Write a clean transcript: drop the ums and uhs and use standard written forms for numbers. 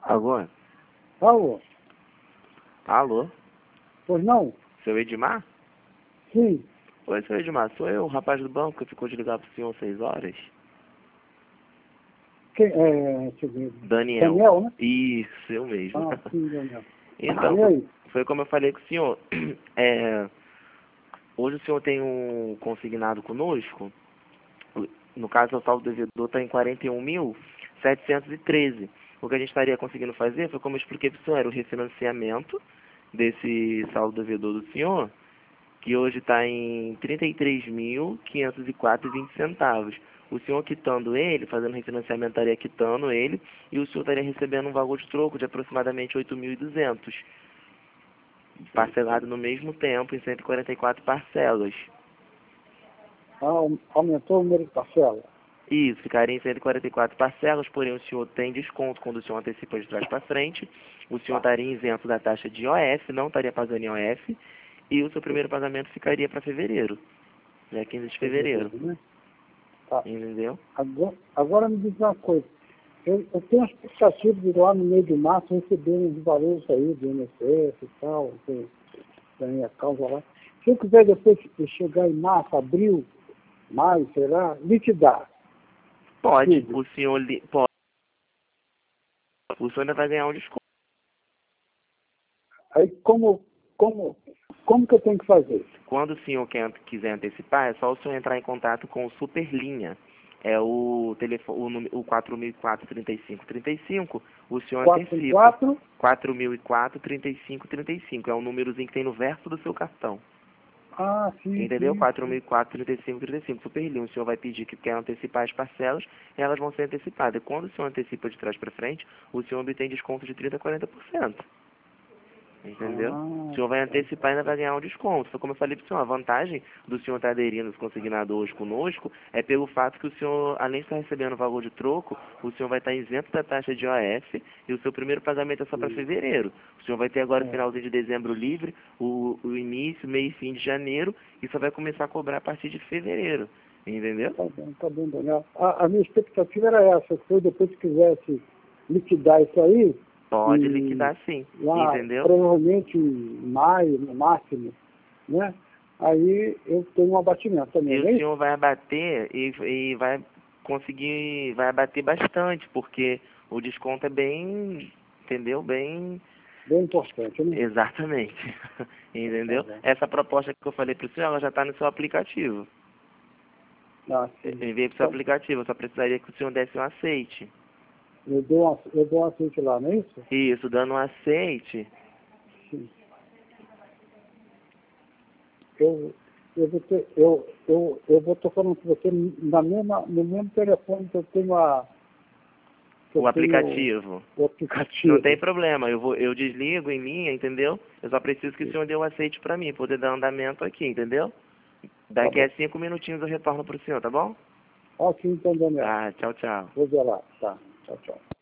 Alô? Alô? Alô? Pois não? Seu Edmar? Sim. Oi, seu Edmar. Sou eu, o rapaz do banco que ficou de ligar pro senhor às 6 horas. Deixa eu ver. Daniel. Daniel, né? Isso, eu mesmo. Ah, sim, Daniel. Então, E aí? foi como eu falei com o senhor. Hoje o senhor tem um consignado conosco. No caso, o saldo devedor está em 41.713. O que a gente estaria conseguindo fazer foi, como eu expliquei para o senhor, era o refinanciamento desse saldo devedor do senhor, que hoje está em 33.504,20 centavos. O senhor quitando ele, fazendo refinanciamento, estaria quitando ele, e o senhor estaria recebendo um valor de troco de aproximadamente 8.200, parcelado no mesmo tempo, em 144 parcelas. Aumentou o número de parcela? Isso, ficaria em 144 parcelas, porém o senhor tem desconto quando o senhor antecipa de trás para frente. O senhor estaria isento da taxa de IOF, não estaria pagando IOF, e o seu primeiro pagamento ficaria para fevereiro, dia 15 de fevereiro. Né? Tá. Entendeu? Agora me diz uma coisa. Eu tenho a expectativa de lá no meio de março receber uns valores aí do INSS e tal, da minha causa lá. Se eu quiser depois chegar em março, abril, maio, sei lá, liquidar. Pode, Tudo. o senhor pode. O senhor ainda vai ganhar um desconto. Aí como que eu tenho que fazer? Quando o senhor quiser antecipar, é só o senhor entrar em contato com o Superlinha. É o telefone, o 4004-3535, o senhor antecipa. 4004-3535. É o númerozinho que tem no verso do seu cartão. Ah, sim, Entendeu? sim. 4004-3535. Superlinha. O senhor vai pedir que quer antecipar as parcelas, e elas vão ser antecipadas. Quando o senhor antecipa de trás para frente, o senhor obtém desconto de 30% a 40%. Entendeu? O senhor vai antecipar e ainda vai ganhar um desconto. Foi como eu falei para o senhor, a vantagem do senhor estar aderindo, se consignado hoje conosco, é pelo fato que o senhor, além de estar recebendo o valor de troco, o senhor vai estar isento da taxa de IOF, e o seu primeiro pagamento é só para fevereiro. O senhor vai ter agora o finalzinho de dezembro livre, o início, meio e fim de janeiro, e só vai começar a cobrar a partir de fevereiro. Entendeu? Tá bem, Daniel. A minha expectativa era essa, que eu depois quisesse liquidar isso aí, Pode liquidar sim, lá, entendeu? provavelmente em maio, no máximo, né? Aí eu tenho um abatimento também, E o né? senhor vai abater e vai conseguir, vai abater bastante, porque o desconto é bem, entendeu? Bem, Bem importante, né? exatamente, entendeu? Tá bom. Essa proposta que eu falei para o senhor, ela já está no seu aplicativo. Ah, Eu sim. enviei para o seu aplicativo, eu só precisaria que o senhor desse um aceite. Eu dou um aceite lá, não é isso? Isso, dando um aceite, Sim. Eu vou estar falando com você no mesmo telefone que eu tenho o aplicativo. o aplicativo. Não tem problema, eu desligo em linha, entendeu? Eu só preciso que o senhor dê um aceite para mim, poder dar andamento aqui, entendeu? Tá Daqui bom. a 5 minutinhos eu retorno pro senhor, tá bom? Ok, então, Daniel. Tá, tchau, tchau. Vou ver lá. Tá. Tchau, tchau.